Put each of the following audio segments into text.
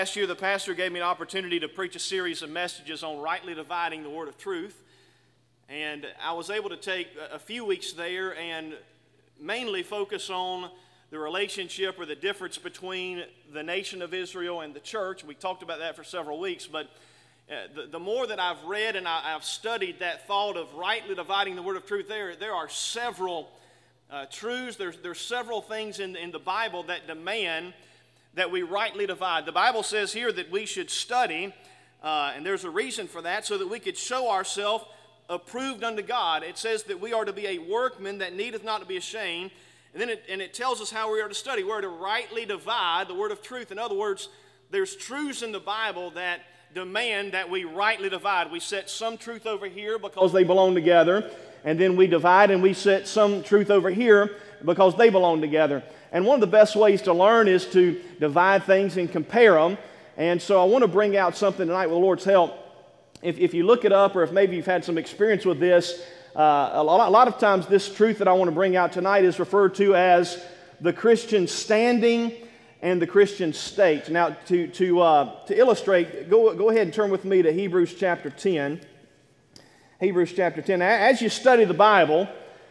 Last year, the pastor gave me an opportunity to preach a series of messages on rightly dividing the word of truth. And I was able to take a few weeks there and mainly focus on the relationship or the difference between the nation of Israel and the church. We talked about that for several weeks, but the more that I've read and I've studied that thought of rightly dividing the word of truth, there are several truths, there's several things in the Bible that demand that we rightly divide. The Bible says here that we should study, and there's a reason for that, so that we could show ourselves approved unto God. It says that we are to be a workman that needeth not to be ashamed, and then it tells us how we are to study. We're to rightly divide the word of truth. In other words, there's truths in the Bible that demand that we rightly divide. We set some truth over here because they belong together, and then we divide and we set some truth over here because they belong together. And one of the best ways to learn is to divide things and compare them. And so I want to bring out something tonight with the Lord's help. If you look it up, or if maybe you've had some experience with this, a lot of times this truth that I want to bring out tonight is referred to as the Christian standing and the Christian state. Now, to illustrate, go ahead and turn with me to Hebrews chapter 10. Hebrews chapter 10. As you study the Bible,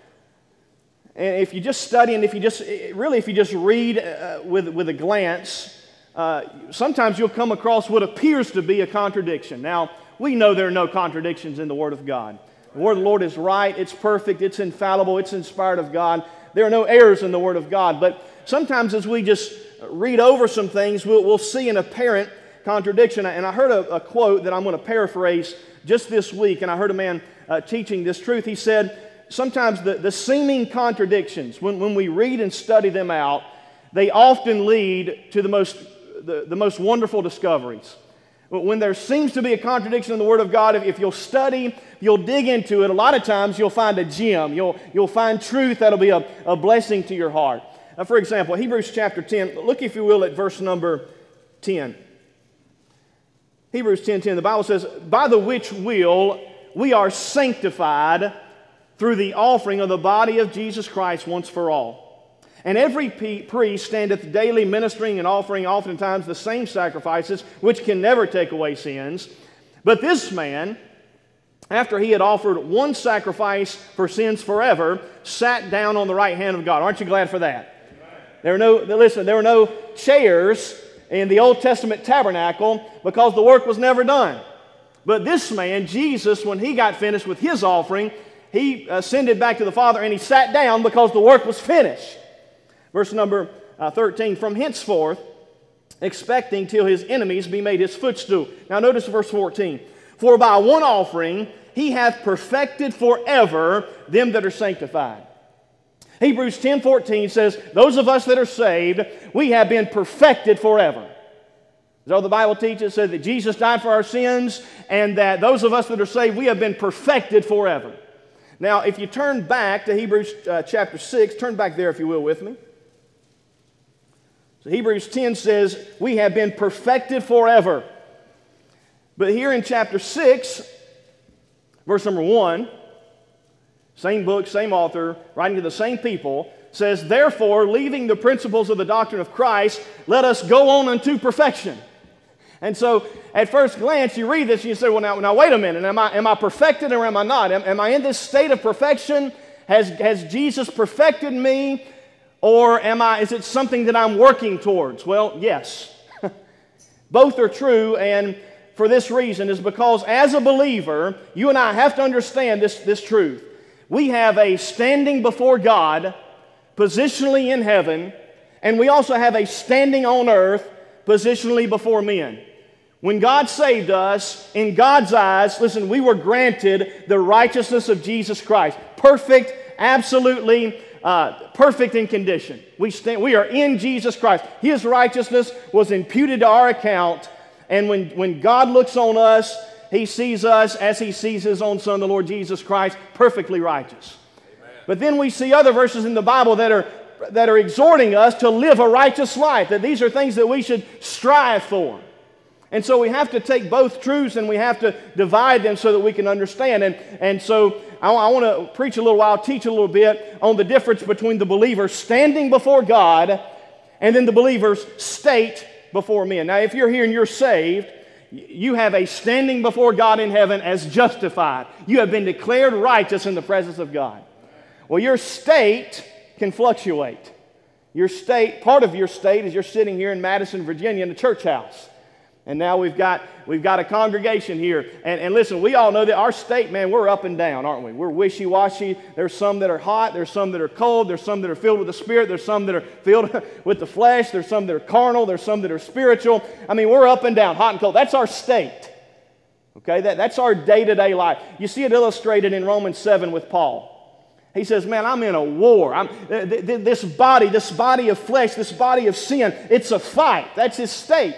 and if you just study and if you just read with a glance, sometimes you'll come across what appears to be a contradiction. Now, we know there are no contradictions in the Word of God. The Word of the Lord is right, it's perfect, it's infallible, it's inspired of God. There are no errors in the Word of God. But sometimes as we just read over some things, we'll see an apparent contradiction. And I heard a quote that I'm going to paraphrase just this week, and I heard a man teaching this truth. He said, sometimes the seeming contradictions, when we read and study them out, they often lead to the most wonderful discoveries. When there seems to be a contradiction in the Word of God, if you'll study, you'll dig into it, a lot of times you'll find a gem. You'll find truth that'll be a blessing to your heart. For example, Hebrews chapter 10, look if you will at verse number 10. Hebrews 10:10, the Bible says, by the which will we are sanctified through the offering of the body of Jesus Christ once for all. And every priest standeth daily ministering and offering oftentimes the same sacrifices, which can never take away sins. But this man, after he had offered one sacrifice for sins forever, sat down on the right hand of God. Aren't you glad for that? There were no chairs in the Old Testament tabernacle because the work was never done. But this man, Jesus, when he got finished with his offering, he ascended back to the Father and he sat down because the work was finished. Verse number 13, from henceforth, expecting till his enemies be made his footstool. Now notice verse 14. For by one offering he hath perfected forever them that are sanctified. Hebrews 10:14 says, those of us that are saved, we have been perfected forever. So the Bible teaches, it says that Jesus died for our sins, and that those of us that are saved, we have been perfected forever. Now, if you turn back to Hebrews chapter 6, turn back there if you will with me. So Hebrews 10 says, we have been perfected forever. But here in chapter 6, verse number 1, same book, same author, writing to the same people, says, therefore, leaving the principles of the doctrine of Christ, let us go on unto perfection. And so, at first glance, you read this and you say, well, now wait a minute. Am I perfected or am I not? Am I in this state of perfection? Has Jesus perfected me? Or is it something that I'm working towards? Well, yes. Both are true, and for this reason is because as a believer, you and I have to understand this truth. We have a standing before God, positionally in heaven, and we also have a standing on earth, positionally before men. When God saved us, in God's eyes, listen, we were granted the righteousness of Jesus Christ. Perfect, absolutely perfect in condition. We are in Jesus Christ. His righteousness was imputed to our account, and when God looks on us, He sees us as He sees His own Son, the Lord Jesus Christ, perfectly righteous. Amen. But then we see other verses in the Bible that are exhorting us to live a righteous life, that these are things that we should strive for. And so we have to take both truths and we have to divide them so that we can understand. And so I want to preach a little while, teach a little bit on the difference between the believer standing before God and then the believer's state before men. Now, if you're here and you're saved, you have a standing before God in heaven as justified. You have been declared righteous in the presence of God. Well, your state can fluctuate. Your state, part of your state is you're sitting here in Madison, Virginia in the church house. And now we've got a congregation here. And listen, we all know that our state, man, we're up and down, aren't we? We're wishy-washy. There's some that are hot. There's some that are cold. There's some that are filled with the Spirit. There's some that are filled with the flesh. There's some that are carnal. There's some that are spiritual. I mean, we're up and down, hot and cold. That's our state. Okay, that's our day-to-day life. You see it illustrated in Romans 7 with Paul. He says, man, I'm in a war. This body of flesh, this body of sin, it's a fight. That's his state.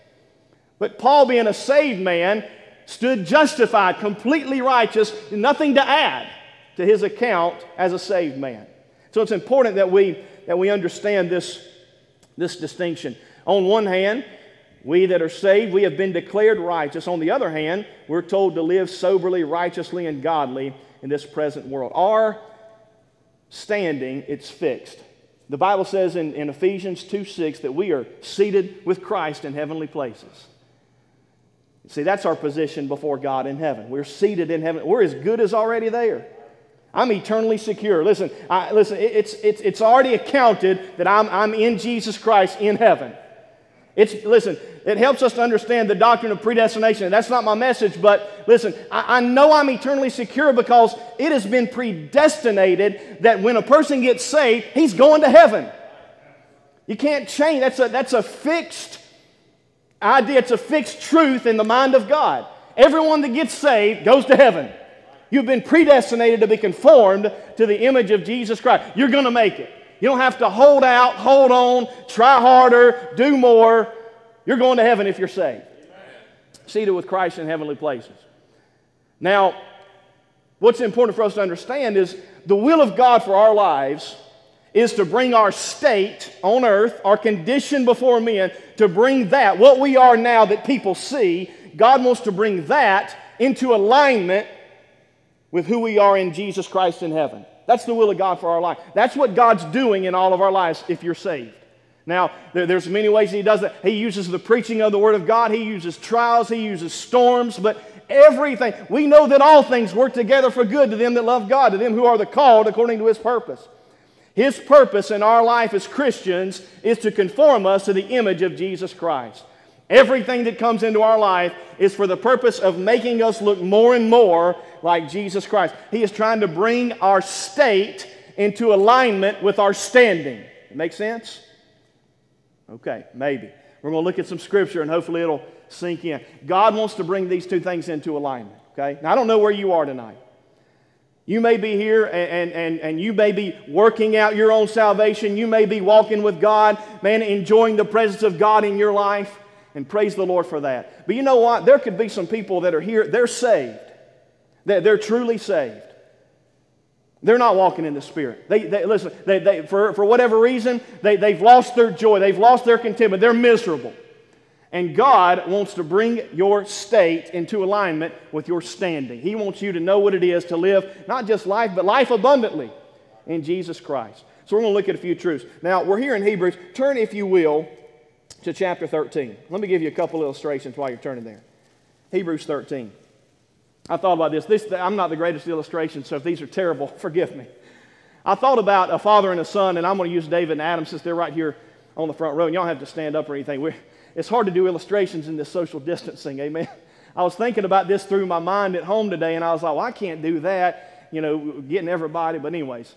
But Paul, being a saved man, stood justified, completely righteous, nothing to add to his account as a saved man. So it's important that we understand this distinction. On one hand, we that are saved, we have been declared righteous. On the other hand, we're told to live soberly, righteously, and godly in this present world. Our standing, it's fixed. The Bible says in Ephesians 2:6 that we are seated with Christ in heavenly places. See, that's our position before God in heaven. We're seated in heaven. We're as good as already there. I'm eternally secure. Listen, it's already accounted that I'm in Jesus Christ in heaven. Listen, it helps us to understand the doctrine of predestination. And that's not my message, but listen, I know I'm eternally secure because it has been predestinated that when a person gets saved, he's going to heaven. You can't change. That's a fixed idea. It's a fixed truth in the mind of God. Everyone that gets saved goes to heaven. You've been predestinated to be conformed to the image of Jesus Christ. You're going to make it. You don't have to hold out, hold on, try harder, do more. You're going to heaven if you're saved. Seated with Christ in heavenly places. Now, what's important for us to understand is the will of God for our lives is to bring our state on earth, our condition before men, to bring that, what we are now that people see, God wants to bring that into alignment with who we are in Jesus Christ in heaven. That's the will of God for our life. That's what God's doing in all of our lives if you're saved. Now, there's many ways He does that. He uses the preaching of the Word of God. He uses trials. He uses storms. But everything, we know that all things work together for good to them that love God, to them who are the called according to His purpose. His purpose in our life as Christians is to conform us to the image of Jesus Christ. Everything that comes into our life is for the purpose of making us look more and more like Jesus Christ. He is trying to bring our state into alignment with our standing. Make sense? Okay, maybe. We're going to look at some scripture and hopefully it'll sink in. God wants to bring these two things into alignment. Okay? Now, I don't know where you are tonight. You may be here and you may be working out your own salvation. You may be walking with God, man, enjoying the presence of God in your life. And praise the Lord for that. But you know what? There could be some people that are here, they're saved. They're truly saved. They're not walking in the Spirit. Listen, for whatever reason, they've lost their joy. They've lost their contentment. They're miserable. And God wants to bring your state into alignment with your standing. He wants you to know what it is to live not just life, but life abundantly in Jesus Christ. So we're going to look at a few truths. Now, we're here in Hebrews. Turn, if you will, to chapter 13. Let me give you a couple illustrations while you're turning there. Hebrews 13. I thought about this. I'm not the greatest illustration, so if these are terrible, forgive me. I thought about a father and a son, and I'm going to use David and Adam since they're right here on the front row, and y'all don't have to stand up or anything. It's hard to do illustrations in this social distancing, amen? I was thinking about this through my mind at home today, and I was like, well, I can't do that, getting everybody. But anyways,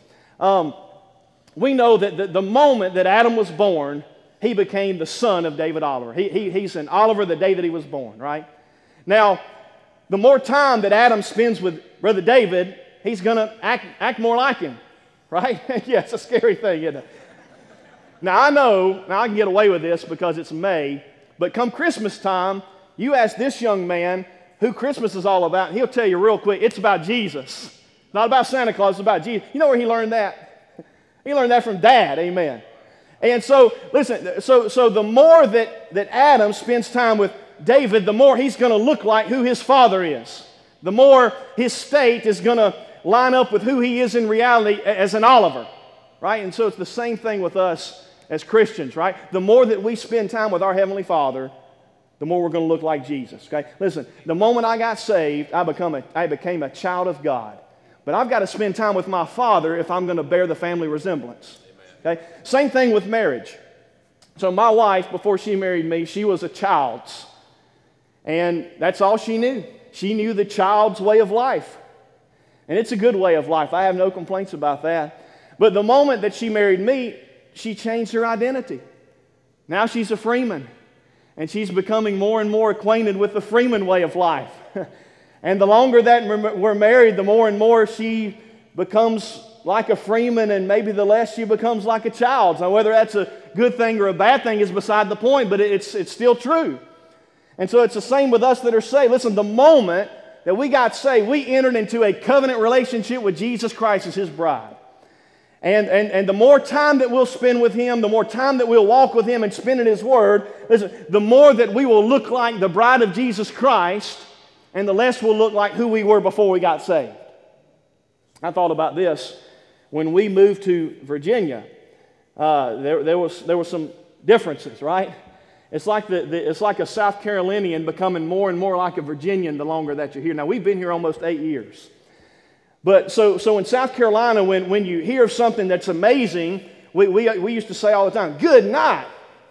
we know that the moment that Adam was born, he became the son of David Oliver. He's an Oliver the day that he was born, right? Now, the more time that Adam spends with Brother David, he's going to act more like him, right? Yeah, it's a scary thing, isn't it? Now, I can get away with this because it's May, but come Christmas time, you ask this young man who Christmas is all about, and he'll tell you real quick, it's about Jesus. Not about Santa Claus, it's about Jesus. You know where he learned that? He learned that from Dad, amen. And so, listen, so the more that Adam spends time with David, the more he's going to look like who his father is. The more his state is going to line up with who he is in reality as an Oliver, right? And so it's the same thing with us as Christians, right? The more that we spend time with our Heavenly Father, the more we're going to look like Jesus, okay? Listen, the moment I got saved, I became a child of God. But I've got to spend time with my Father if I'm going to bear the family resemblance, okay? Same thing with marriage. So my wife, before she married me, she was a child's. And that's all she knew. She knew the child's way of life. And it's a good way of life. I have no complaints about that. But the moment that she married me, she changed her identity. Now she's a Freeman. And she's becoming more and more acquainted with the Freeman way of life. And the longer that we're married, the more and more she becomes like a Freeman, and maybe the less she becomes like a child. So whether that's a good thing or a bad thing is beside the point, but it's still true. And so it's the same with us that are saved. Listen, the moment that we got saved, we entered into a covenant relationship with Jesus Christ as His bride. And the more time that we'll spend with Him, the more time that we'll walk with Him and spend in His Word, listen, the more that we will look like the bride of Jesus Christ, and the less we'll look like who we were before we got saved. I thought about this. When we moved to Virginia, there were some differences, right? It's like it's like a South Carolinian becoming more and more like a Virginian the longer that you're here. Now, we've been here almost 8 years. But so in South Carolina, when you hear of something that's amazing, we used to say all the time, good night.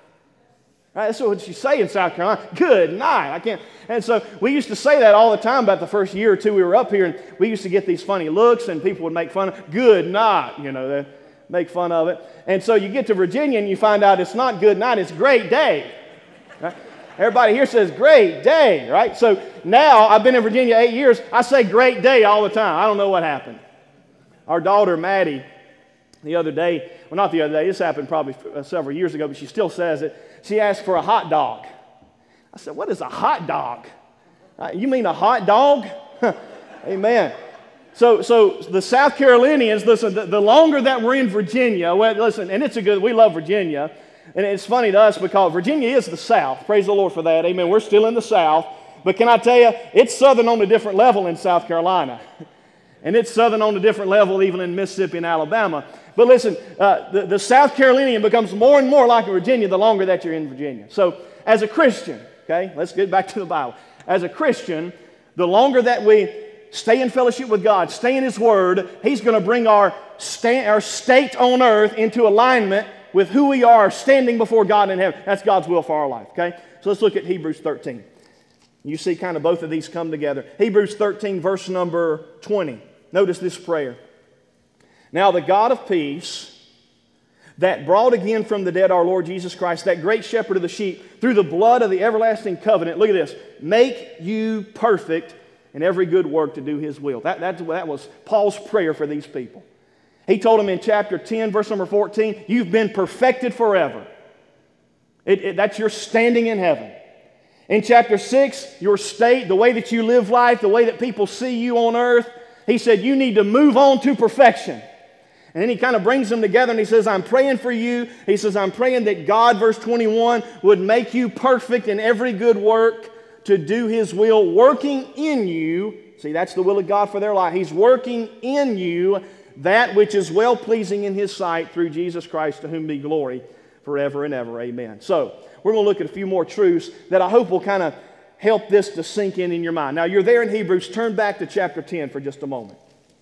Right? That's what you say in South Carolina, good night. I can't. And so we used to say that all the time about the first year or two we were up here, and we used to get these funny looks, and people would make fun of, good night, they make fun of it. And so you get to Virginia, and you find out it's not good night, it's great day. Right? Everybody here says great day, right? So now, I've been in Virginia 8 years, I say great day all the time. I don't know what happened. Our daughter, Maddie, the other day, well, not the other day, this happened probably several years ago, but she still says it. She asked for a hot dog. I said, what is a hot dog? You mean a hot dog? Amen. So the South Carolinians, listen, the longer that we're in Virginia, well, listen, and we love Virginia. And it's funny to us because Virginia is the South. Praise the Lord for that. Amen. We're still in the South. But can I tell you, it's Southern on a different level in South Carolina. And it's Southern on a different level even in Mississippi and Alabama. But listen, the South Carolinian becomes more and more like a Virginia the longer that you're in Virginia. So as a Christian, okay, let's get back to the Bible. As a Christian, the longer that we stay in fellowship with God, stay in His Word, He's going to bring our state on earth into alignment with who we are standing before God in heaven. That's God's will for our life, okay? So let's look at Hebrews 13. You see kind of both of these come together. Hebrews 13, verse number 20. Notice this prayer. Now the God of peace, that brought again from the dead our Lord Jesus Christ, that great shepherd of the sheep, through the blood of the everlasting covenant, look at this, make you perfect in every good work to do His will. That was Paul's prayer for these people. He told them in chapter 10, verse number 14, you've been perfected forever. That's your standing in heaven. In chapter 6, your state, the way that you live life, the way that people see you on earth, he said you need to move on to perfection. And then he kind of brings them together and he says, I'm praying for you. He says, I'm praying that God, verse 21, would make you perfect in every good work to do His will, working in you. See, that's the will of God for their life. He's working in you that which is well-pleasing in His sight through Jesus Christ, to whom be glory forever and ever. Amen. So, we're going to look at a few more truths that I hope will kind of help this to sink in your mind. Now, you're there in Hebrews. Turn back to chapter 10 for just a moment.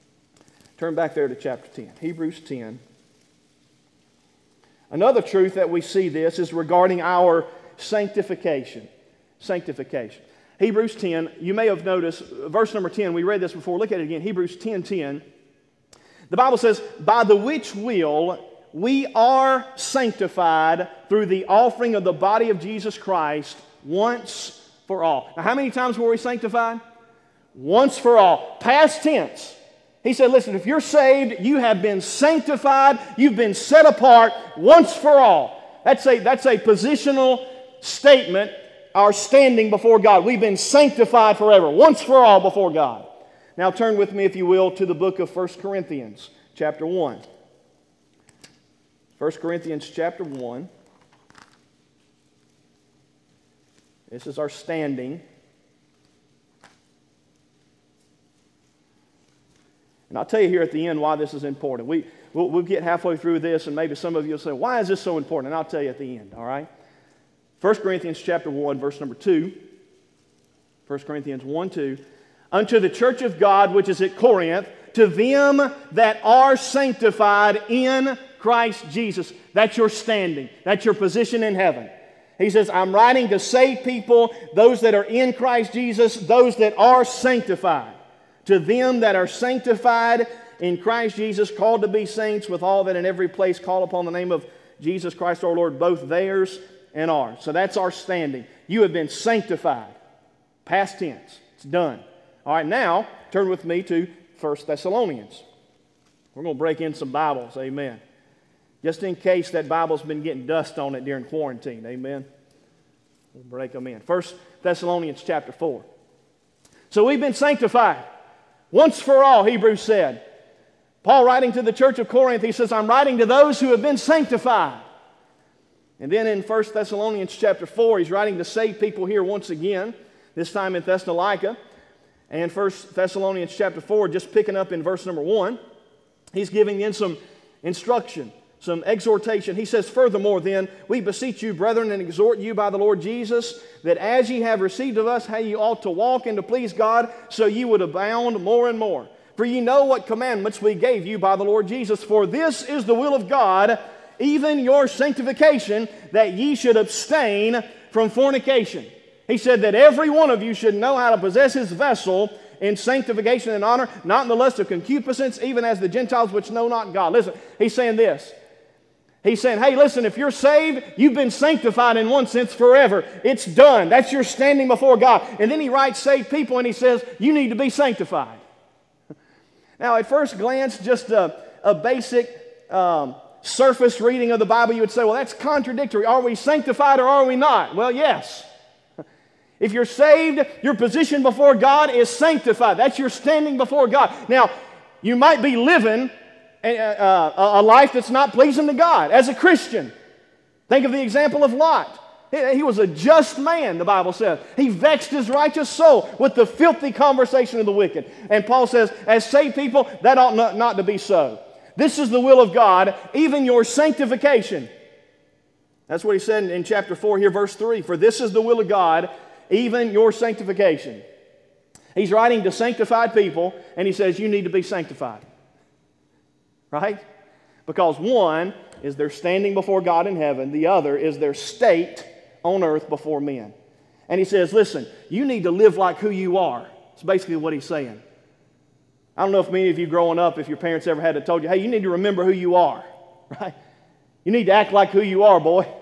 Turn back there to chapter 10. Hebrews 10. Another truth that we see this is regarding our sanctification. Sanctification. Hebrews 10, you may have noticed, verse number 10, we read this before. Look at it again. Hebrews 10:10. The Bible says, by the which will we are sanctified through the offering of the body of Jesus Christ once for all. Now, how many times were we sanctified? Once for all. Past tense. He said, listen, if you're saved, you have been sanctified, you've been set apart once for all. That's a positional statement, our standing before God. We've been sanctified forever, once for all before God. Now turn with me, if you will, to the book of 1 Corinthians, chapter 1. 1 Corinthians chapter 1. This is our standing. And I'll tell you here at the end why this is important. We'll get halfway through this, and maybe some of you will say, why is this so important? And I'll tell you at the end, all right? 1 Corinthians chapter 1, verse number 2. 1 Corinthians 1, 2. Unto the church of God which is at Corinth, to them that are sanctified in Christ Jesus. That's your standing. That's your position in heaven. He says, I'm writing to save people, those that are in Christ Jesus, those that are sanctified. To them that are sanctified in Christ Jesus, called to be saints, with all that in every place call upon the name of Jesus Christ our Lord, both theirs and ours. So that's our standing. You have been sanctified. Past tense. It's done. All right, now turn with me to 1 Thessalonians. We're going to break in some Bibles. Amen. Just in case that Bible's been getting dust on it during quarantine. Amen. We'll break them in. 1 Thessalonians chapter 4. So we've been sanctified. Once for all, Hebrews said. Paul writing to the church of Corinth, he says, I'm writing to those who have been sanctified. And then in 1 Thessalonians chapter 4, he's writing to save people here once again, this time in Thessalonica. And 1 Thessalonians chapter 4, just picking up in verse number 1, he's giving in some instruction, some exhortation. He says, furthermore then, we beseech you, brethren, and exhort you by the Lord Jesus, that as ye have received of us how ye ought to walk and to please God, so ye would abound more and more. For ye know what commandments we gave you by the Lord Jesus. For this is the will of God, even your sanctification, that ye should abstain from fornication. He said that every one of you should know how to possess his vessel in sanctification and honor, not in the lust of concupiscence, even as the Gentiles which know not God. Listen, he's saying this. He's saying, hey, listen, if you're saved, you've been sanctified in one sense forever. It's done. That's your standing before God. And then he writes saved people and he says, you need to be sanctified. Now, at first glance, just a basic surface reading of the Bible, you would say, well, that's contradictory. Are we sanctified or are we not? Well, yes. If you're saved, your position before God is sanctified. That's your standing before God. Now, you might be living a life that's not pleasing to God as a Christian. Think of the example of Lot. He was a just man, the Bible says. He vexed his righteous soul with the filthy conversation of the wicked. And Paul says, as saved people, that ought not to be so. This is the will of God, even your sanctification. That's what he said in chapter 4 here, verse 3. For this is the will of God, even your sanctification. He's writing to sanctified people, and he says, you need to be sanctified. Right? Because one is their standing before God in heaven. The other is their state on earth before men. And he says, listen, you need to live like who you are. That's basically what he's saying. I don't know if many of you growing up, if your parents ever had to told you, hey, you need to remember who you are. Right? You need to act like who you are, boy.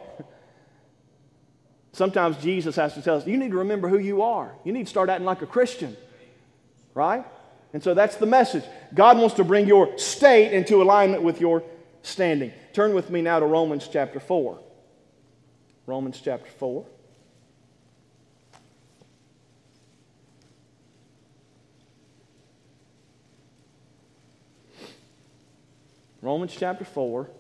Sometimes Jesus has to tell us, you need to remember who you are. You need to start acting like a Christian. Right? And so that's the message. God wants to bring your state into alignment with your standing. Turn with me now to Romans chapter 4. Romans chapter 4. Romans chapter 4.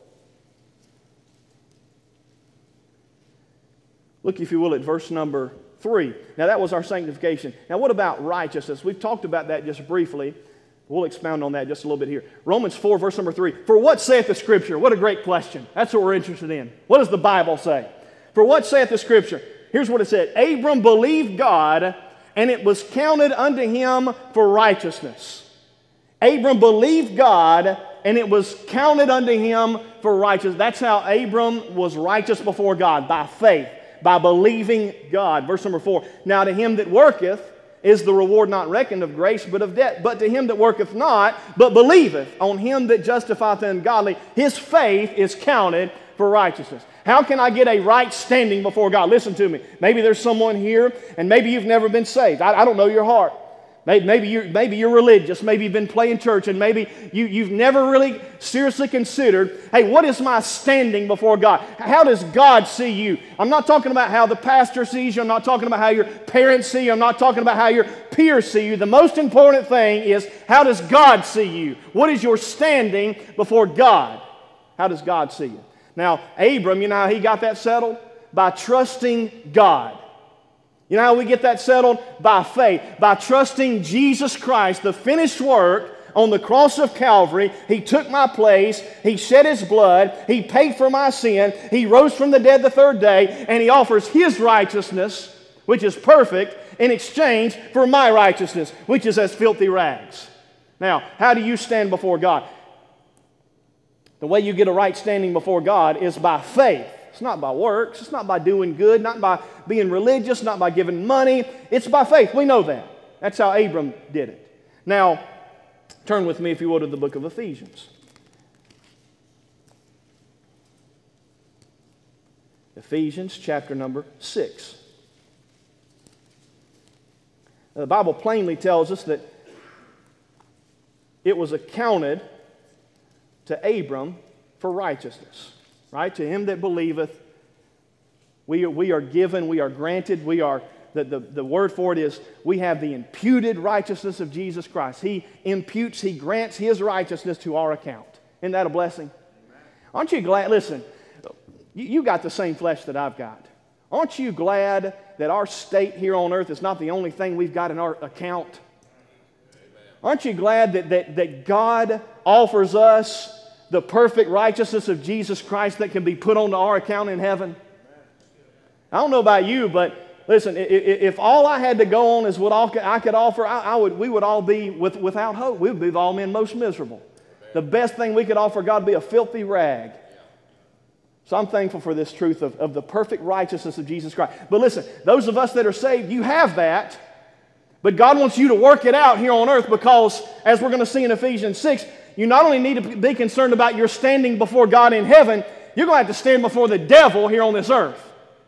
Look, if you will, at verse number 3. Now, that was our sanctification. Now, what about righteousness? We've talked about that just briefly. We'll expound on that just a little bit here. Romans 4, verse number 3. For what saith the Scripture? What a great question. That's what we're interested in. What does the Bible say? For what saith the Scripture? Here's what it said. Abram believed God, and it was counted unto him for righteousness. Abram believed God, and it was counted unto him for righteousness. That's how Abram was righteous before God, by faith, by believing God. Verse number 4. Now to him that worketh is the reward not reckoned of grace, but of debt. But to him that worketh not, but believeth on him that justifieth the ungodly, his faith is counted for righteousness. How can I get a right standing before God? Listen to me. Maybe there's someone here, and maybe you've never been saved. I don't know your heart. Maybe you're religious. Maybe you've been playing church, and maybe you've never really seriously considered, hey, what is my standing before God? How does God see you? I'm not talking about how the pastor sees you. I'm not talking about how your parents see you. I'm not talking about how your peers see you. The most important thing is, how does God see you? What is your standing before God? How does God see you? Now, Abram, you know how he got that settled? By trusting God. You know how we get that settled? By faith. By trusting Jesus Christ, the finished work On the cross of Calvary, He took my place. He shed His blood. He paid for my sin. He rose from the dead the third day, and He offers His righteousness, which is perfect, in exchange for my righteousness, which is as filthy rags. Now, how do you stand before God? The way you get a right standing before God is by faith. It's not by works. It's not by doing good, not by being religious, not by giving money. It's by faith. We know that. That's how Abram did it. Now, turn with me, if you will, to the book of Ephesians. Ephesians chapter number 6. The Bible plainly tells us that it was accounted to Abram for righteousness. Right? To him that believeth, we are given, we are granted, the word for it is, we have the imputed righteousness of Jesus Christ. He imputes, He grants His righteousness to our account. Isn't that a blessing? Amen. Aren't you glad? Listen, you got the same flesh that I've got. Aren't you glad that our state here on earth is not the only thing we've got in our account? Amen. Aren't you glad that God offers us the perfect righteousness of Jesus Christ that can be put onto our account in heaven? I don't know about you, but listen, if all I had to go on is what I could offer, we would all be without hope. We would be all men most miserable. Amen. The best thing we could offer God would be a filthy rag. So I'm thankful for this truth of the perfect righteousness of Jesus Christ. But listen, those of us that are saved, you have that. But God wants you to work it out here on earth because, as we're going to see in Ephesians 6, you not only need to be concerned about your standing before God in heaven, you're going to have to stand before the devil here on this earth.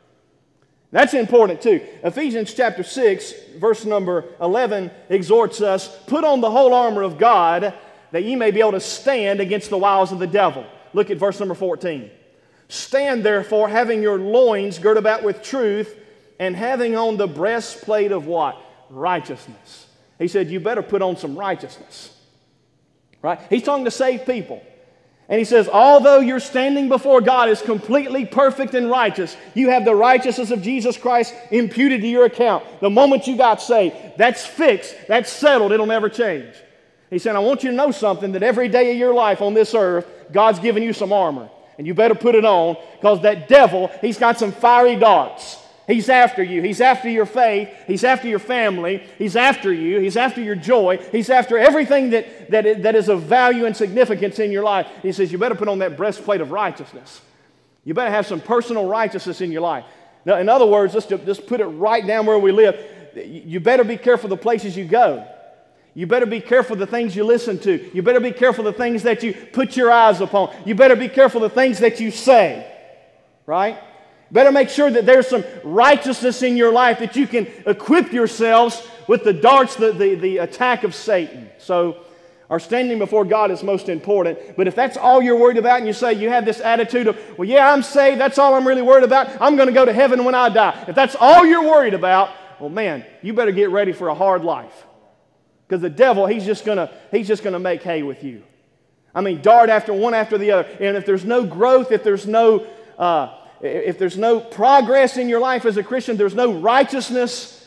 That's important too. Ephesians chapter 6, verse number 11 exhorts us, put on the whole armor of God that ye may be able to stand against the wiles of the devil. Look at verse number 14. Stand therefore, having your loins girt about with truth, and having on the breastplate of what? Righteousness. He said, you better put on some righteousness. Right? He's talking to saved people. And he says, although your standing before God is completely perfect and righteous, you have the righteousness of Jesus Christ imputed to your account. The moment you got saved, that's fixed, that's settled, it'll never change. He said, I want you to know something, that every day of your life on this earth, God's given you some armor. And you better put it on, because that devil, he's got some fiery darts. He's after you. He's after your faith. He's after your family. He's after you. He's after your joy. He's after everything that is of value and significance in your life. He says, you better put on that breastplate of righteousness. You better have some personal righteousness in your life. Now, in other words, just put it right down where we live. You better be careful the places you go. You better be careful the things you listen to. You better be careful the things that you put your eyes upon. You better be careful the things that you say. Right? Better make sure that there's some righteousness in your life, that you can equip yourselves with the darts, the attack of Satan. So our standing before God is most important. But if that's all you're worried about, and you say you have this attitude of, well, yeah, I'm saved, that's all I'm really worried about, I'm going to go to heaven when I die. If that's all you're worried about, well, man, you better get ready for a hard life. Because the devil, he's just going to make hay with you. I mean, dart after one after the other. And if there's no growth, if there's no progress in your life as a Christian, there's no righteousness.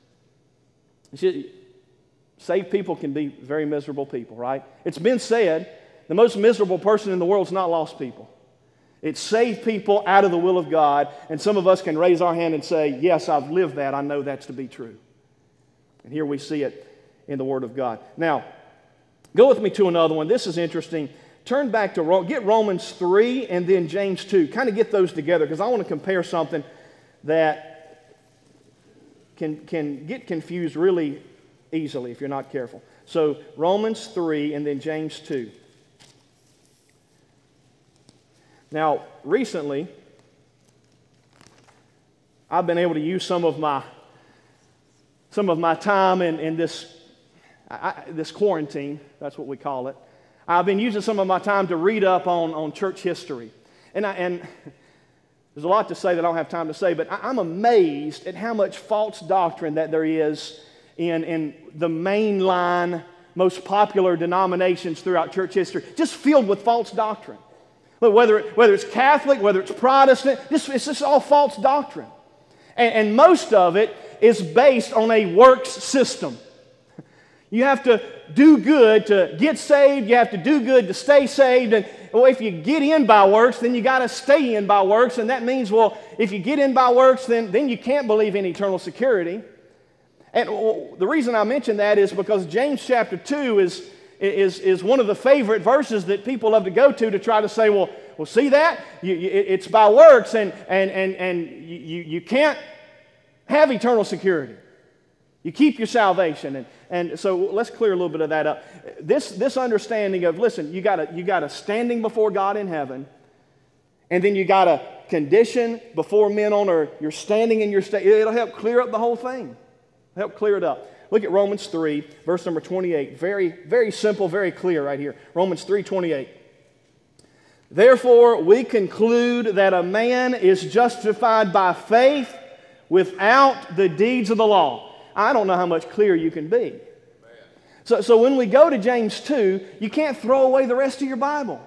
Saved people can be very miserable people, right? It's been said, the most miserable person in the world is not lost people. It's saved people out of the will of God, and some of us can raise our hand and say, yes, I've lived that. I know that's to be true. And here we see it in the Word of God. Now, go with me to another one. This is interesting. Turn back to get Romans 3 and then James 2. Kind of get those together, because I want to compare something that can get confused really easily if you're not careful. So Romans 3 and then James 2. Now, recently, I've been able to use some of my time in this quarantine. That's what we call it. I've been using some of my time to read up on church history. And there's a lot to say that I don't have time to say, but I'm amazed at how much false doctrine that there is in the mainline, most popular denominations throughout church history, just filled with false doctrine. But whether it's Catholic, whether it's Protestant, it's just all false doctrine. And most of it is based on a works system. You have to do good to get saved. You have to do good to stay saved. And well, if you get in by works, then you got to stay in by works. And that means, well, if you get in by works, then you can't believe in eternal security. And the reason I mention that is because James chapter 2 is one of the favorite verses that people love to go to try to say, well, see that? It's by works, and you can't have eternal security. You keep your salvation. And so let's clear a little bit of that up. This understanding of, listen, you got a standing before God in heaven, and then you got a condition before men on earth. You're standing in your state. It'll help clear up the whole thing. Help clear it up. Look at Romans 3, verse number 28. Very, very simple, very clear right here. Romans 3:28. Therefore, we conclude that a man is justified by faith without the deeds of the law. I don't know how much clearer you can be. So when we go to James 2, you can't throw away the rest of your Bible.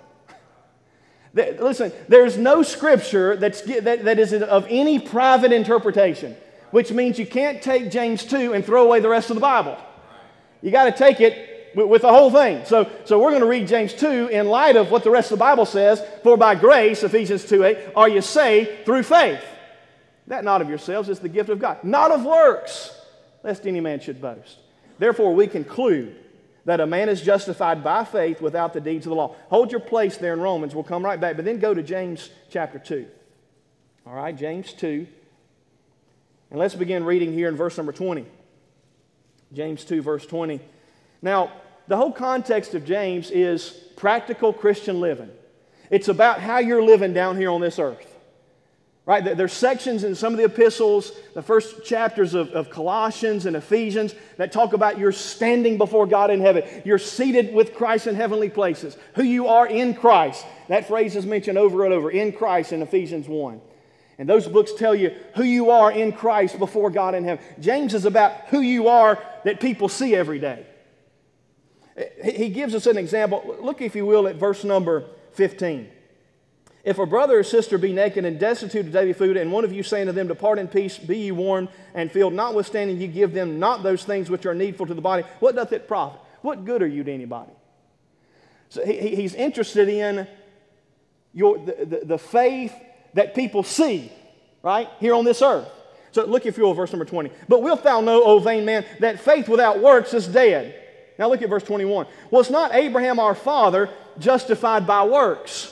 Listen, there's no scripture that is of any private interpretation, which means you can't take James 2 and throw away the rest of the Bible. You got to take it with the whole thing. So we're going to read James 2 in light of what the rest of the Bible says. For by grace, Ephesians 2:8, are you saved through faith. That not of yourselves is the gift of God, not of works, lest any man should boast. Therefore, we conclude that a man is justified by faith without the deeds of the law. Hold your place there in Romans. We'll come right back. But then go to James chapter 2. All right, James 2. And let's begin reading here in verse number 20. James 2, verse 20. Now, the whole context of James is practical Christian living. It's about how you're living down here on this earth. Right? There's sections in some of the epistles, the first chapters of Colossians and Ephesians, that talk about your standing before God in heaven. You're seated with Christ in heavenly places. Who you are in Christ. That phrase is mentioned over and over, in Christ in Ephesians 1. And those books tell you who you are in Christ before God in heaven. James is about who you are that people see every day. He gives us an example. Look, if you will, at verse number 15. If a brother or sister be naked and destitute of daily food, and one of you say unto them, depart in peace, be ye warmed and filled, notwithstanding ye give them not those things which are needful to the body, what doth it profit? What good are you to anybody? So he's interested in the faith that people see, right, here on this earth. So look, if you will, verse number 20. But wilt thou know, O vain man, that faith without works is dead? Now look at verse 21. Was not Abraham our father justified by works?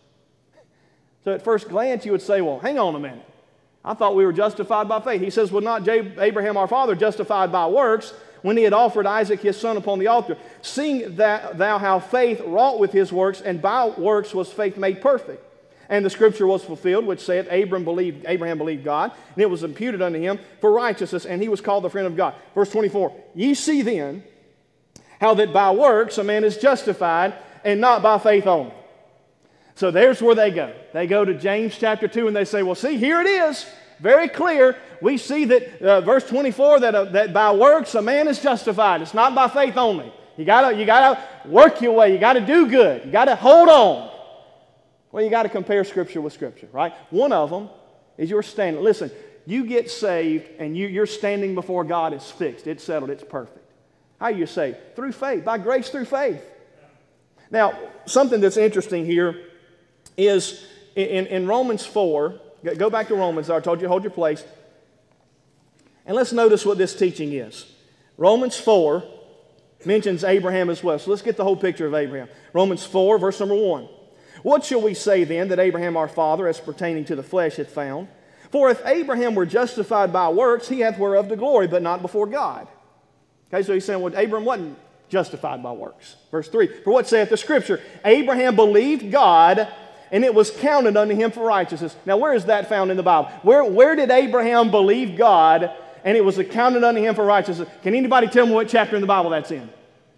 So at first glance you would say, well, hang on a minute. I thought we were justified by faith. He says, was not Abraham our father justified by works when he had offered Isaac his son upon the altar? Seeing that thou how faith wrought with his works, and by works was faith made perfect. And the scripture was fulfilled, which saith, Abraham believed God, and it was imputed unto him for righteousness, and he was called the friend of God. Verse 24, ye see then how that by works a man is justified, and not by faith only. So there's where they go. They go to James chapter 2 and they say, well, see, here it is. Very clear. We see that verse 24, that by works a man is justified. It's not by faith only. You gotta work your way. You got to do good. You got to hold on. Well, you got to compare Scripture with Scripture, right? One of them is your standing. Listen, you get saved and your standing before God is fixed. It's settled. It's perfect. How are you saved? Through faith. By grace through faith. Now, something that's interesting here is in Romans 4, go back to Romans, I told you, hold your place. And let's notice what this teaching is. Romans 4 mentions Abraham as well. So let's get the whole picture of Abraham. Romans 4, verse number 1. What shall we say then that Abraham our father, as pertaining to the flesh, hath found? For if Abraham were justified by works, he hath whereof the glory, but not before God. Okay, so he's saying, well, Abraham wasn't justified by works. Verse 3, for what saith the Scripture? Abraham believed God, and it was counted unto him for righteousness. Now, where is that found in the Bible? Where did Abraham believe God, and it was accounted unto him for righteousness? Can anybody tell me what chapter in the Bible that's in?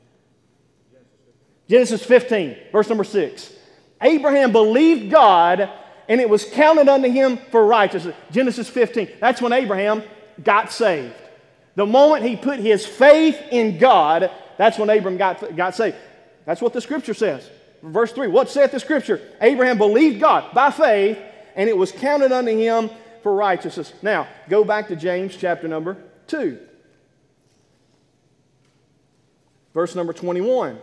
Genesis 15, verse number 6. Abraham believed God, and it was counted unto him for righteousness. Genesis 15. That's when Abraham got saved. The moment he put his faith in God, that's when Abraham got saved. That's what the Scripture says. Verse 3, what saith the Scripture? Abraham believed God by faith, and it was counted unto him for righteousness. Now, go back to James chapter number 2. Verse number 21.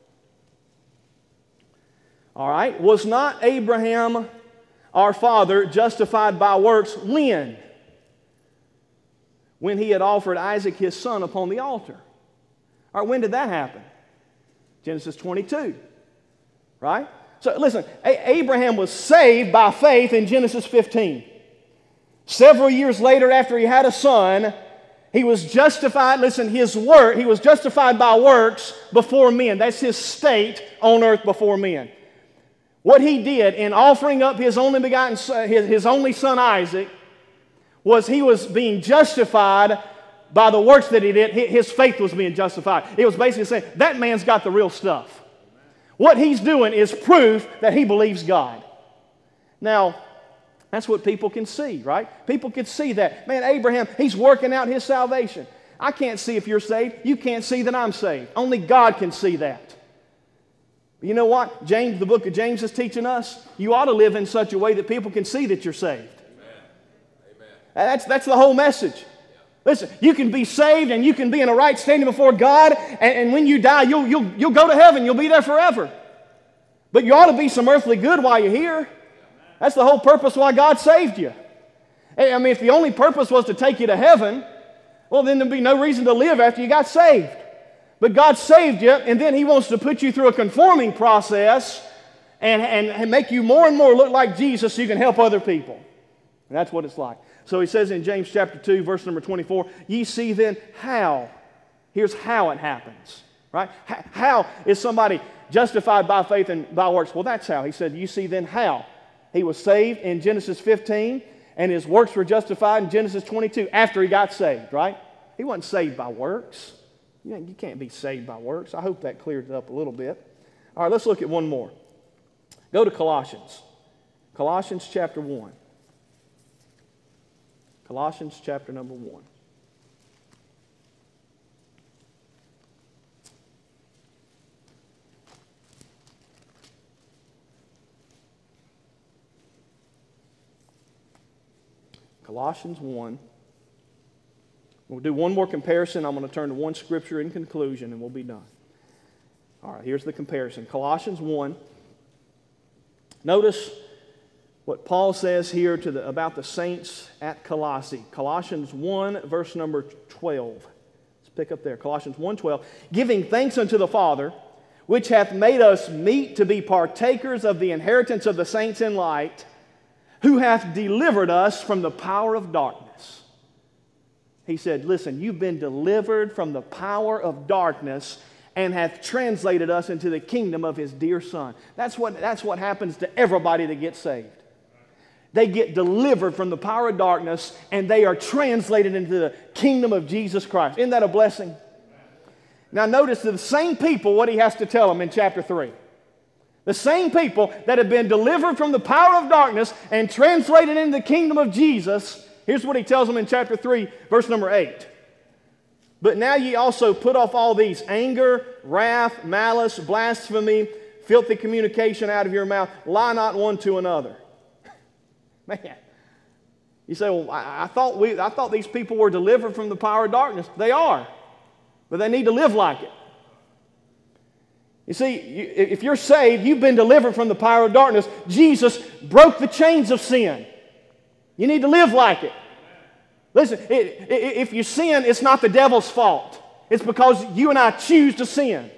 All right. Was not Abraham, our father, justified by works when? When he had offered Isaac his son upon the altar. All right, when did that happen? Genesis 22. Right? So listen, Abraham was saved by faith in Genesis 15. Several years later, after he had a son, he was justified, listen, he was justified by works before men. That's his state on earth before men. What he did in offering up his only begotten son, his only son Isaac, was he was being justified by the works that he did. His faith was being justified. It was basically saying, that man's got the real stuff. What he's doing is proof that he believes God. Now, that's what people can see, right? People can see that. Man, Abraham, he's working out his salvation. I can't see if you're saved. You can't see that I'm saved. Only God can see that. But you know what? James, the book of James is teaching us, you ought to live in such a way that people can see that you're saved. Amen. That's the whole message. Listen, you can be saved and you can be in a right standing before God, and when you die, you'll go to heaven. You'll be there forever. But you ought to be some earthly good while you're here. That's the whole purpose why God saved you. I mean, if the only purpose was to take you to heaven, well, then there'd be no reason to live after you got saved. But God saved you, and then He wants to put you through a conforming process and make you more and more look like Jesus so you can help other people. And that's what it's like. So he says in James chapter 2, verse number 24, ye see then how. Here's how it happens, right? How is somebody justified by faith and by works? Well, that's how. He said, you see then how. He was saved in Genesis 15, and his works were justified in Genesis 22 after he got saved, right? He wasn't saved by works. You can't be saved by works. I hope that clears it up a little bit. All right, let's look at one more. Go to Colossians. Colossians chapter 1. Colossians chapter number 1. Colossians 1. We'll do one more comparison. I'm going to turn to one scripture in conclusion and we'll be done. All right, here's the comparison. Colossians 1. Notice what Paul says here about the saints at Colossae. Colossians 1, verse number 12. Let's pick up there. Colossians 1:12. Giving thanks unto the Father, which hath made us meet to be partakers of the inheritance of the saints in light, who hath delivered us from the power of darkness. He said, listen, you've been delivered from the power of darkness and hath translated us into the kingdom of His dear Son. That's what happens to everybody that gets saved. They get delivered from the power of darkness and they are translated into the kingdom of Jesus Christ. Isn't that a blessing? Now notice the same people, what he has to tell them in chapter 3. The same people that have been delivered from the power of darkness and translated into the kingdom of Jesus. Here's what he tells them in chapter 3, verse number 8. But now ye also put off all these: anger, wrath, malice, blasphemy, filthy communication out of your mouth. Lie not one to another. Man, you say, well, I thought these people were delivered from the power of darkness. They are, but they need to live like it. You see, if you're saved, you've been delivered from the power of darkness. Jesus broke the chains of sin. You need to live like it. Listen, if you sin, it's not the devil's fault. It's because you and I choose to sin.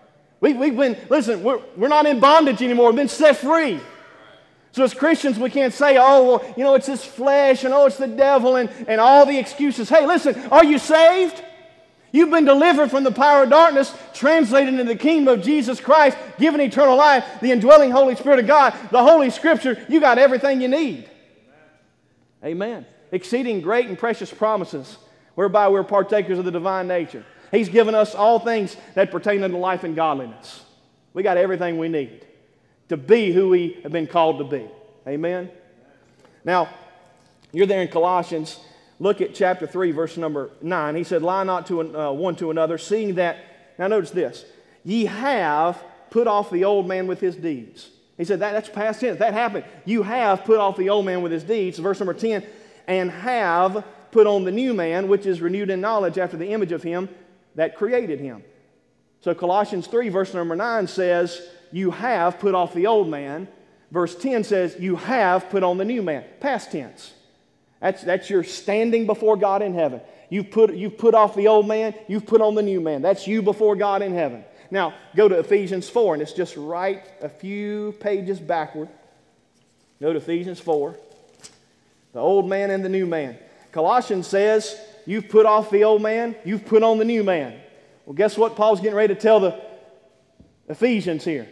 We're not in bondage anymore. We've been set free. So as Christians, we can't say, oh, well, it's this flesh, and oh, it's the devil, and all the excuses. Hey, listen, are you saved? You've been delivered from the power of darkness, translated into the kingdom of Jesus Christ, given eternal life, the indwelling Holy Spirit of God, the Holy Scripture. You got everything you need. Amen. Exceeding great and precious promises, whereby we're partakers of the divine nature. He's given us all things that pertain unto life and godliness. We got everything we need to be who we have been called to be. Amen? Now, you're there in Colossians. Look at chapter 3, verse number 9. He said, lie not to one to another, seeing that, now notice this, ye have put off the old man with his deeds. He said, that's past tense. That happened. You have put off the old man with his deeds. Verse number 10, and have put on the new man, which is renewed in knowledge after the image of him that created him. So Colossians 3, verse number 9 says, you have put off the old man. Verse 10 says, you have put on the new man. Past tense. That's your standing before God in heaven. You've put off the old man, you've put on the new man. That's you before God in heaven. Now, go to Ephesians 4, and it's just right a few pages backward. Go to Ephesians 4. The old man and the new man. Colossians says, you've put off the old man, you've put on the new man. Well, guess what Paul's getting ready to tell the Ephesians here?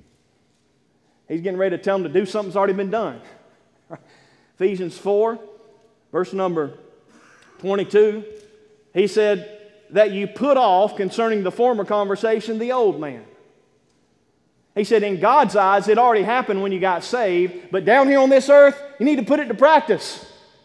He's getting ready to tell them to do something that's already been done. Ephesians 4, verse number 22, he said that you put off concerning the former conversation the old man. He said in God's eyes it already happened when you got saved, but down here on this earth you need to put it to practice.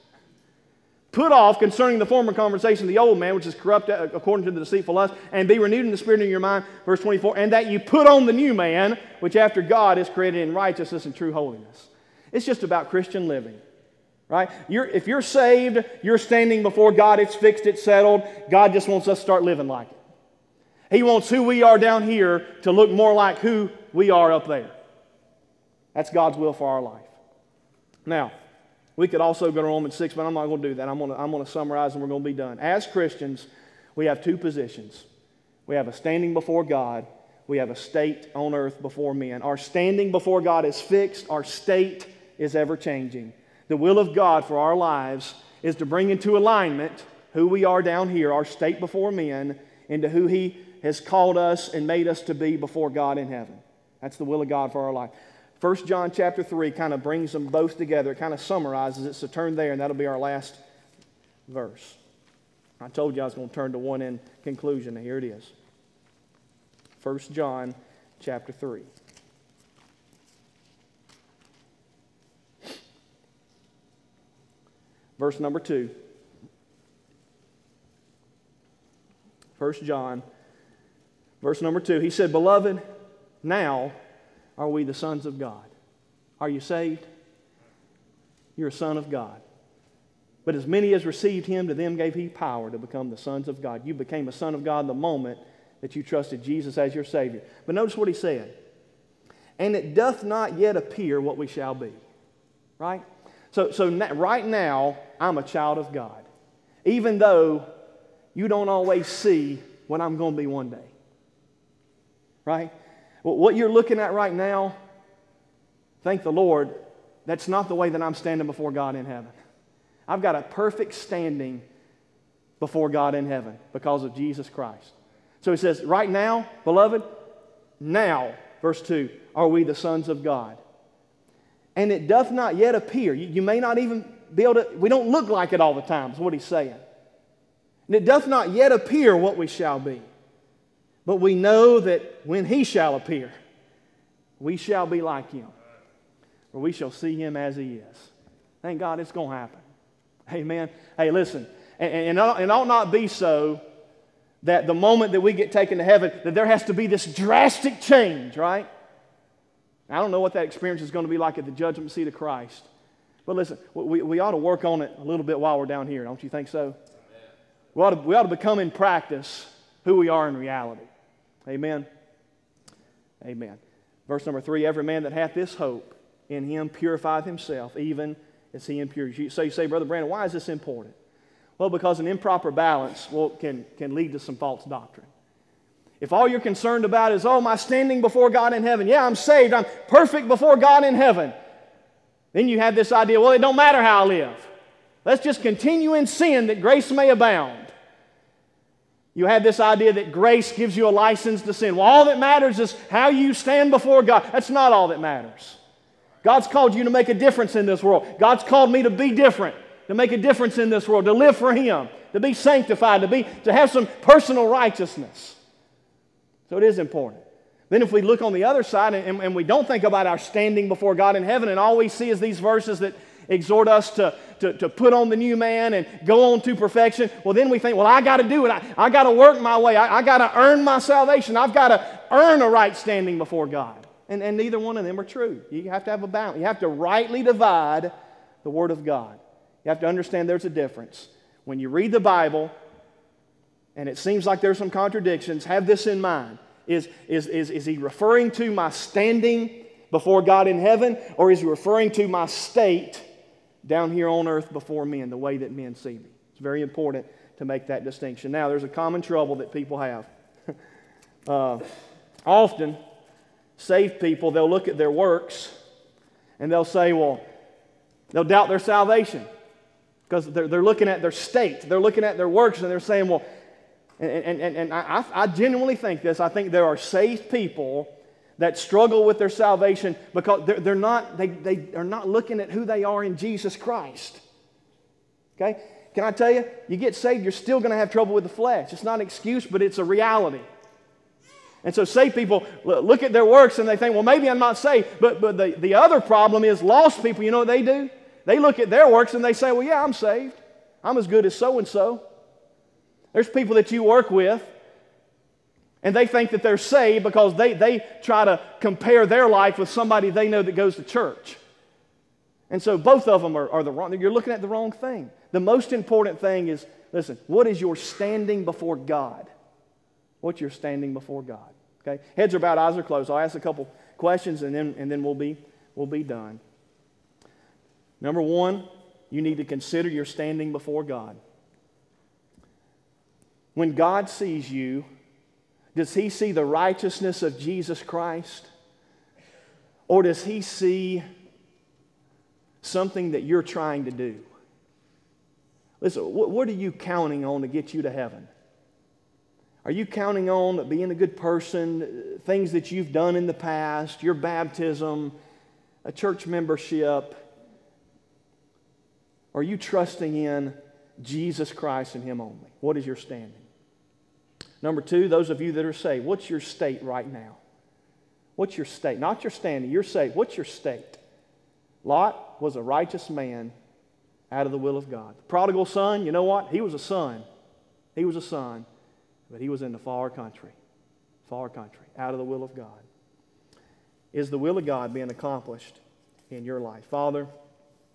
Put off concerning the former conversation the old man, which is corrupt according to the deceitful lust, and be renewed in the spirit of your mind. Verse 24, and that you put on the new man, which after God is created in righteousness and true holiness. It's just about Christian living, right? If you're saved, you're standing before God, it's fixed, it's settled. God just wants us to start living like it. He wants who we are down here to look more like who we are up there. That's God's will for our life. Now, we could also go to Romans 6, but I'm not going to do that. I'm going to summarize and we're going to be done. As Christians, we have two positions. We have a standing before God. We have a state on earth before men. Our standing before God is fixed. Our state is ever-changing. The will of God for our lives is to bring into alignment who we are down here, our state before men, into who He has called us and made us to be before God in heaven. That's the will of God for our life. 1 John chapter 3 kind of brings them both together. It kind of summarizes it. So turn there, and that'll be our last verse. I told you I was going to turn to one in conclusion. Here it is. 1 John chapter 3. Verse number 2. 1 John, verse number 2. He said, beloved, now are we the sons of God. Are you saved? You're a son of God. But as many as received Him, to them gave He power to become the sons of God. You became a son of God the moment that you trusted Jesus as your Savior. But notice what He said. And it doth not yet appear what we shall be. Right? So right now, I'm a child of God. Even though you don't always see what I'm going to be one day. Right? Well, what you're looking at right now, thank the Lord, that's not the way that I'm standing before God in heaven. I've got a perfect standing before God in heaven because of Jesus Christ. So He says, right now, beloved, now, verse 2, are we the sons of God. And it doth not yet appear. You may not even be able to, we don't look like it all the time, is what He's saying. And it doth not yet appear what we shall be. But we know that when He shall appear, we shall be like Him. For we shall see Him as He is. Thank God it's going to happen. Amen. Hey, listen, and it ought not be so that the moment that we get taken to heaven, that there has to be this drastic change, right? I don't know what that experience is going to be like at the judgment seat of Christ. But listen, we ought to work on it a little bit while we're down here. Don't you think so? We ought to become in practice who we are in reality. Amen. Amen. Verse number 3, every man that hath this hope in Him purifieth himself, even as He impures. So you say, Brother Brandon, why is this important? Well, because an improper balance can lead to some false doctrine. If all you're concerned about is, my standing before God in heaven, yeah, I'm saved, I'm perfect before God in heaven, then you have this idea, well, it don't matter how I live. Let's just continue in sin that grace may abound. You have this idea that grace gives you a license to sin. Well, all that matters is how you stand before God. That's not all that matters. God's called you to make a difference in this world. God's called me to be different, to make a difference in this world, to live for Him, to be sanctified, to have some personal righteousness. So it is important. Then if we look on the other side and we don't think about our standing before God in heaven, and all we see is these verses that exhort us to put on the new man and go on to perfection, well, then we think, well, I got to do it. I got to work my way. I got to earn my salvation. I've got to earn a right standing before God. And neither one of them are true. You have to have a balance. You have to rightly divide the Word of God. You have to understand there's a difference. When you read the Bible and it seems like there's some contradictions, have this in mind. Is he referring to my standing before God in heaven, or is he referring to my state down here on earth before men, the way that men see me? It's very important to make that distinction. Now, there's a common trouble that people have. Often, saved people, they'll look at their works and they'll say, well, they'll doubt their salvation because they're looking at their state. They're looking at their works and they're saying, well, and I genuinely think this. I think there are saved people that struggle with their salvation because they are not looking at who they are in Jesus Christ. Okay? Can I tell you, you get saved, you're still going to have trouble with the flesh. It's not an excuse, but it's a reality. And so saved people look at their works and they think, well, maybe I'm not saved. But the other problem is lost people, you know what they do? They look at their works and they say, well, yeah, I'm saved. I'm as good as so-and-so. There's people that you work with and they think that they're saved because they try to compare their life with somebody they know that goes to church. And so both of them are the wrong. You're looking at the wrong thing. The most important thing is, listen, what is your standing before God? What's your standing before God? Okay? Heads are bowed, eyes are closed. I'll ask a couple questions and then we'll be done. Number one, you need to consider your standing before God. When God sees you, does He see the righteousness of Jesus Christ? Or does He see something that you're trying to do? Listen, what are you counting on to get you to heaven? Are you counting on being a good person, things that you've done in the past, your baptism, a church membership? Are you trusting in Jesus Christ and Him only? What is your standing? Number two, those of you that are saved, what's your state right now? What's your state? Not your standing, you're saved. What's your state? Lot was a righteous man out of the will of God. The prodigal son, you know what? He was a son. He was a son, but he was in the far country, out of the will of God. Is the will of God being accomplished in your life? Father,